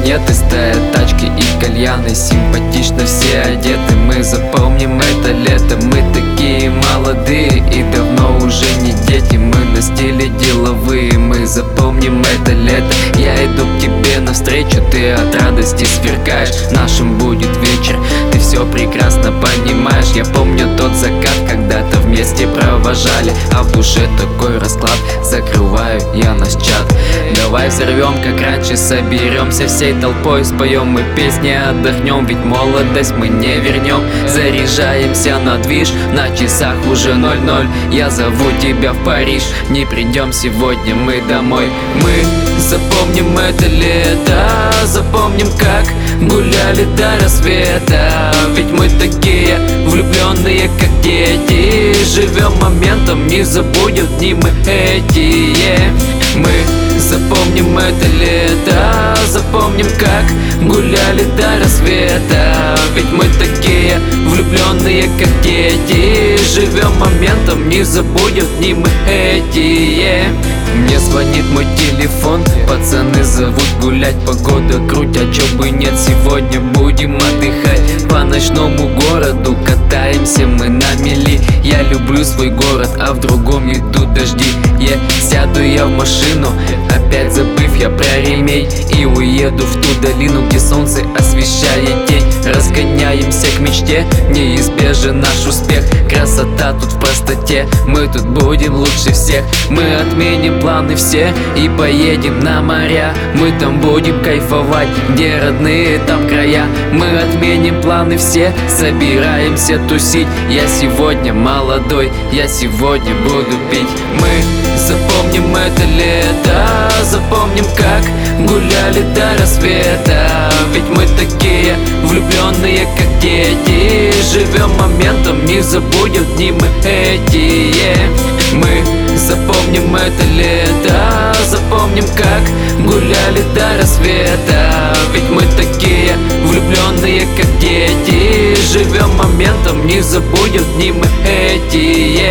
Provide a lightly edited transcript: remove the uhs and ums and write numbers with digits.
планеты стоят тачки и кальяны, симпатично все одеты. Мы запомним это лето, мы такие молодые и давно уже не дети. Мы на стиле деловые, мы запомним это лето. Я иду к тебе навстречу, ты от радости сверкаешь. Нашим будет вечер, ты все прекрасно понимаешь. Я помню тот закат, когда-то вместе провожали, а в душе такой расклад. Закрываю я наш чат. Давай взорвем, как раньше, соберемся всей толпой, споем мы песни, отдохнем, ведь молодость мы не вернем. Заряжаемся на движ, на часах уже 00. Я зову тебя в Париж, не придем сегодня мы домой. Мы запомним это лето, запомним, как гуляли до рассвета. Ведь мы такие влюбленные, как дети, живем моментом, не забудем дни мы эти. Мы запомним это лето, запомним, как гуляли до рассвета. Ведь мы такие влюбленные, как дети, живем моментом, не забудем дни мы эти. Мне звонит мой телефон, пацаны зовут гулять, погода круть, а чё бы нет, сегодня будем отдыхать. По ночному городу катаемся мы на мели. Я люблю свой город, а в другом идут дожди. Сяду я в машину, опять забыв я про ремень, и уеду в ту долину, где солнце освещает день. Разгоняемся к мечте, неизбежен наш успех. Красота тут в простоте, мы тут будем лучше всех. Мы отменим планы все и поедем на моря. Мы там будем кайфовать, где родные, там края. Мы отменим планы все, собираемся тусить. Я сегодня молодой, я сегодня буду пить. Мы запомним это лето, запомним, как гуляли до рассвета. Ведь мы такие влюбленные, как дети, живем моментом, не забудем дни мы эти. Мы запомним это лето, запомним, как гуляли до рассвета. Ведь мы такие влюбленные, как дети, живем моментом, не забудем дни мы эти.